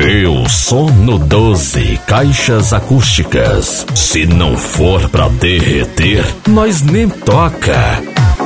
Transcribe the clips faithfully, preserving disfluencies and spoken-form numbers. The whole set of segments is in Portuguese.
Eu Sono doze caixas acústicas. Se não for pra derreter, nós nem toca.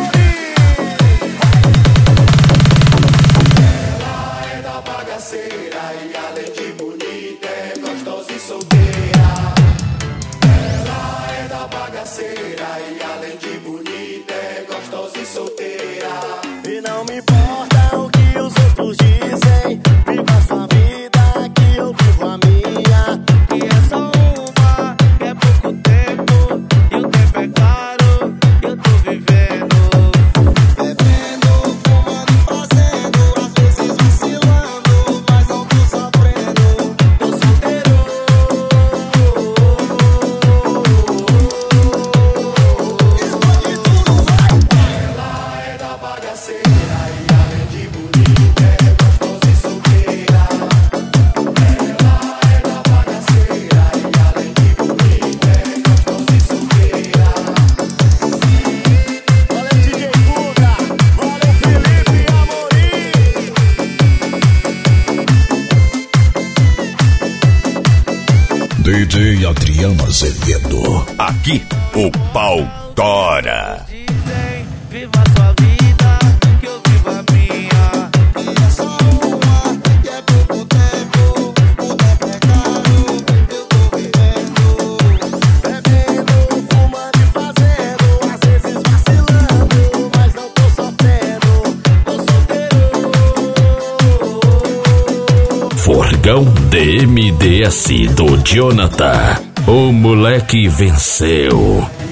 D J Adriano Azevedo. Aqui o pau tora. Dizem, viva sua vida, que eu vivo a minha. É só uma, e é pouco tempo. O tempo é caro, eu tô vivendo. Bebendo, fumando e fazendo. Às vezes vacilando, mas não tô sofrendo. Tô solteiro. Forgão D M D S do Jonathan. O moleque venceu.